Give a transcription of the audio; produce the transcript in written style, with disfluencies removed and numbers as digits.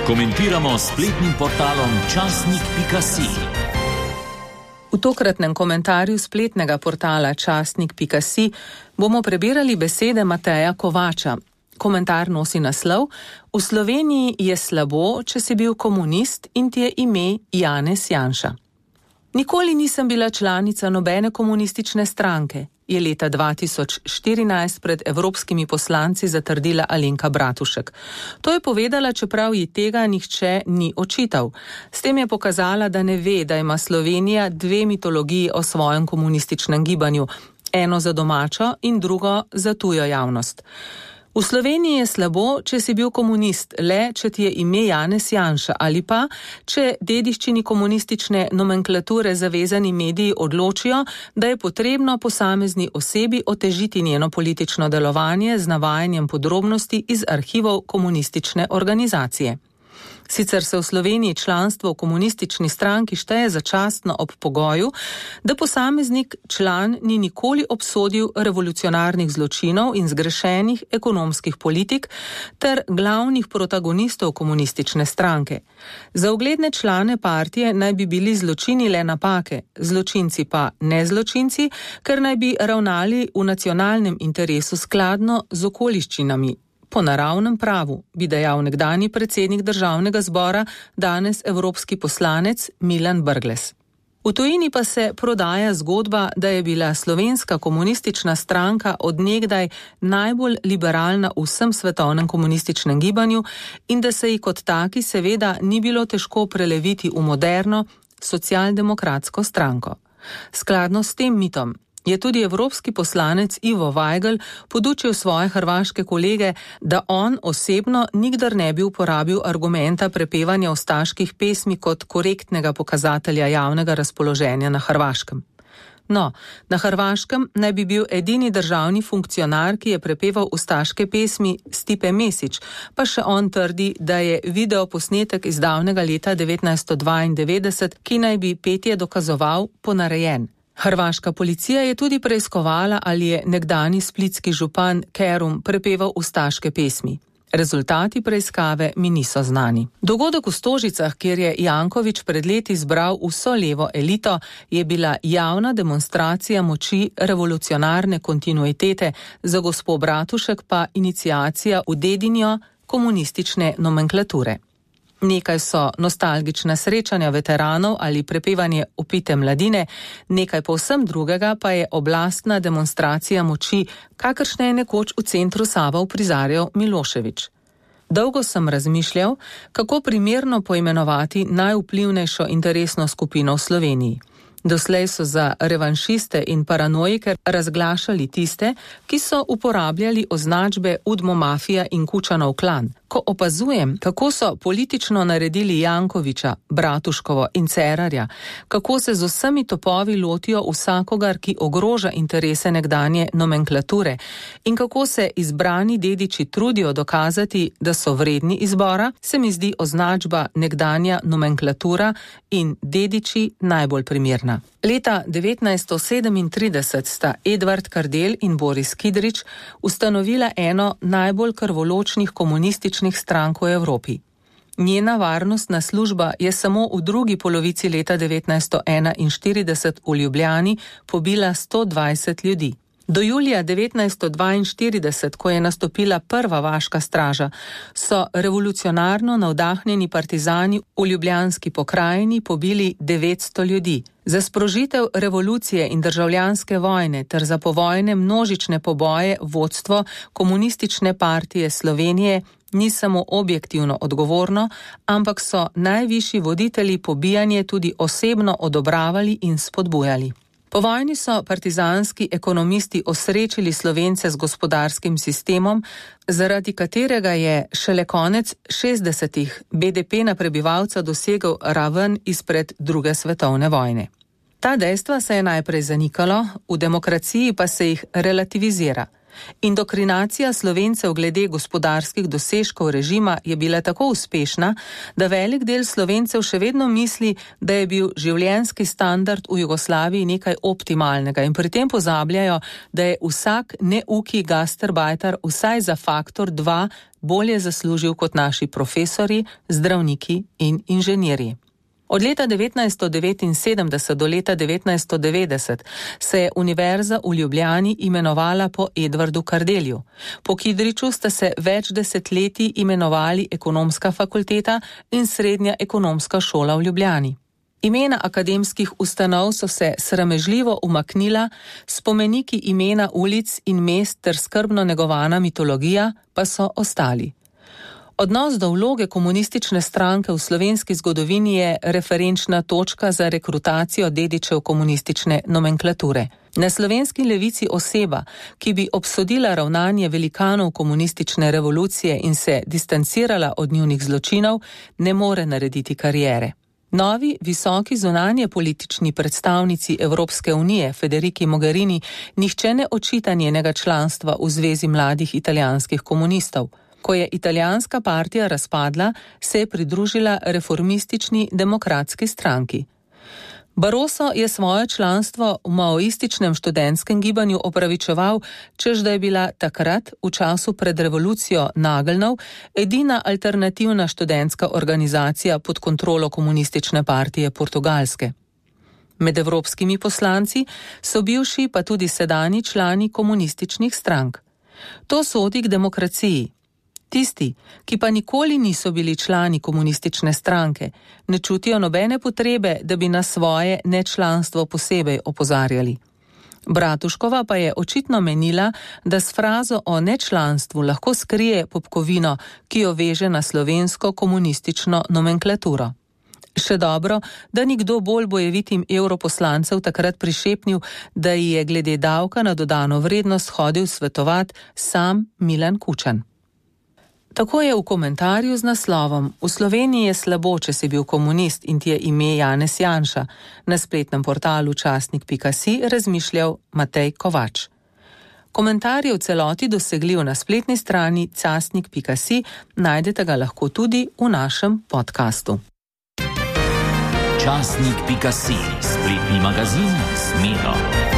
Komentiramo spletnim portalom časnik.si. V tokratnem komentarju spletnega portala časnik.si bomo prebirali besede Mateja Kovača. Komentar nosi naslov: V Sloveniji je slabo, če si bil komunist in ti je ime Janez Janša. Nikoli nisem bila članica nobene komunistične stranke, je leta 2014 pred evropskimi poslanci zatrdila Alenka Bratušek. To je povedala, čeprav ji tega nihče ni očital. S tem je pokazala, da ne ve, da ima Slovenija dve mitologiji o svojem komunističnem gibanju, eno za domačo in drugo za tujo javnost. V Sloveniji je slabo, če si bil komunist, le če ti je ime Janez Janša, ali pa, če dediščini komunistične nomenklature zavezani mediji odločijo, da je potrebno posamezni osebi otežiti njeno politično delovanje z navajanjem podrobnosti iz arhivov komunistične organizacije. Sicer se v Sloveniji članstvo v komunistični stranki šteje začasno ob pogoju, da posameznik član ni nikoli obsodil revolucionarnih zločinov in zgrešenih ekonomskih politik ter glavnih protagonistov komunistične stranke. Za ugledne člane partije naj bi bili zločini le napake, zločinci pa ne zločinci, ker naj bi ravnali v nacionalnem interesu skladno z okoliščinami. Po naravnem pravu, bi dejal nekdanji predsednik Državnega zbora, danes evropski poslanec Milan Brglez. V tujini pa se prodaja zgodba, da je bila slovenska komunistična stranka od nekdaj najbolj liberalna v vsem svetovnem komunističnem gibanju in da se ji kot taki seveda ni bilo težko preleviti v moderno socialdemokratsko stranko. Skladno s tem mitom je tudi evropski poslanec Ivo Vajgl podučil svoje hrvaške kolege, da on osebno nikdar ne bi uporabil argumenta prepevanja ustaških pesmi kot korektnega pokazatelja javnega razpoloženja na Hrvaškem. No, na Hrvaškem naj bi bil edini državni funkcionar, ki je prepeval ustaške pesmi, Stipe Mesić, pa še on trdi, da je videoposnetek iz davnega leta 1992, ki naj bi petje dokazoval, ponarejen. Hrvaška policija je tudi preiskovala, ali je nekdani splitski župan Kerum prepeval ustaške pesmi. Rezultati preiskave mi niso znani. Dogodek v Stožicah, kjer je Janković pred leti zbral vso levo elito, je bila javna demonstracija moči revolucionarne kontinuitete, za gospo Bratušek pa iniciacija v dedinjo komunistične nomenklature. Nekaj so nostalgična srečanja veteranov ali prepevanje opite mladine, nekaj povsem drugega pa je oblastna demonstracija moči, kakršne je nekoč v centru Sava uprizarjal Milošević. Dolgo sem razmišljal, kako primerno poimenovati najvplivnejšo interesno skupino v Sloveniji. Doslej so za revanšiste in paranojike razglašali tiste, ki so uporabljali označbe Udmo mafija in Kučanov klan. Ko opazujem, kako so politično naredili Jankovića, Bratuškovo in Cerarja, kako se z vsemi topovi lotijo vsakogar, ki ogroža interese nekdanje nomenklature in kako se izbrani dediči trudijo dokazati, da so vredni izbora, se mi zdi označba nekdanja nomenklatura in dediči najbolj primerna. Leta 1937 sta Edvard Kardelj in Boris Kidrič ustanovila eno najbolj krvoločnih komunističnih strank v Evropi. Njena varnostna služba je samo v drugi polovici leta 1941 v Ljubljani pobila 120 ljudi. Do julija 1942, ko je nastopila prva vaška straža, so revolucionarno navdahnjeni partizani v ljubljanski pokrajini pobili 900 ljudi. Za sprožitev revolucije in državljanske vojne ter za povojne množične poboje vodstvo Komunistične partije Slovenije ni samo objektivno odgovorno, ampak so najvišji voditelji pobijanje tudi osebno odobravali in spodbujali. Po vojni so partizanski ekonomisti osrečili Slovence z gospodarskim sistemom, zaradi katerega je šele konec 60-ih BDP na prebivalca dosegel raven izpred druge svetovne vojne. Ta dejstva se je najprej zanikalo, v demokraciji pa se jih relativizira. Indoktrinacija Slovencev glede gospodarskih dosežkov režima je bila tako uspešna, da velik del Slovencev še vedno misli, da je bil življenjski standard v Jugoslaviji nekaj optimalnega in pri tem pozabljajo, da je vsak neuki gastarbajter vsaj za faktor 2 bolje zaslužil kot naši profesorji, zdravniki in inženirji. Od leta 1979 do leta 1990 se je Univerza v Ljubljani imenovala po Edvardu Kardelju. Po Kidriču sta se več desetletij imenovali Ekonomska fakulteta in Srednja ekonomska šola v Ljubljani. Imena akademskih ustanov so se sramežljivo umaknila, spomeniki imena ulic in mest ter skrbno negovana mitologija pa so ostali. Odnos do vloge komunistične stranke v slovenski zgodovini je referenčna točka za rekrutacijo dedičev komunistične nomenklature. Na slovenski levici oseba, ki bi obsodila ravnanje velikanov komunistične revolucije in se distancirala od njunih zločinov, ne more narediti kariere. Novi, visoki zunanje politični predstavnici Evropske unije, Federici Mogherini, nihče ne očita njenega članstva v Zvezi mladih italijanskih komunistov. Ko je italijanska partija razpadla, se je pridružila reformistični demokratski stranki. Barroso je svoje članstvo v maoističnem študentskem gibanju opravičeval, čež da je bila takrat, v času pred revolucijo Nagelnov, edina alternativna študentska organizacija pod kontrolo komunistične partije Portugalske. Med evropskimi poslanci so bivši pa tudi sedanji člani komunističnih strank. To sodi k demokraciji. Tisti, ki pa nikoli niso bili člani komunistične stranke, ne čutijo nobene potrebe, da bi na svoje nečlanstvo posebej opozarjali. Bratuškova pa je očitno menila, da s frazo o nečlanstvu lahko skrije popkovino, ki jo veže na slovensko komunistično nomenklaturo. Še dobro, da ni kdo bolj bojevitim evroposlancev takrat prišepnil, da ji je glede davka na dodano vrednost hodil svetovat sam Milan Kučan. Tako je v komentarju z naslovom V Sloveniji je slabo, če si bil komunist in ti je ime Janez Janša na spletnem portalu časnik.si razmišljal Matej Kovač. Komentar je v celoti dosegljiv na spletni strani časnik.si, najdete ga lahko tudi v našem podkastu. Časnik.si, spletni magazin s Medo.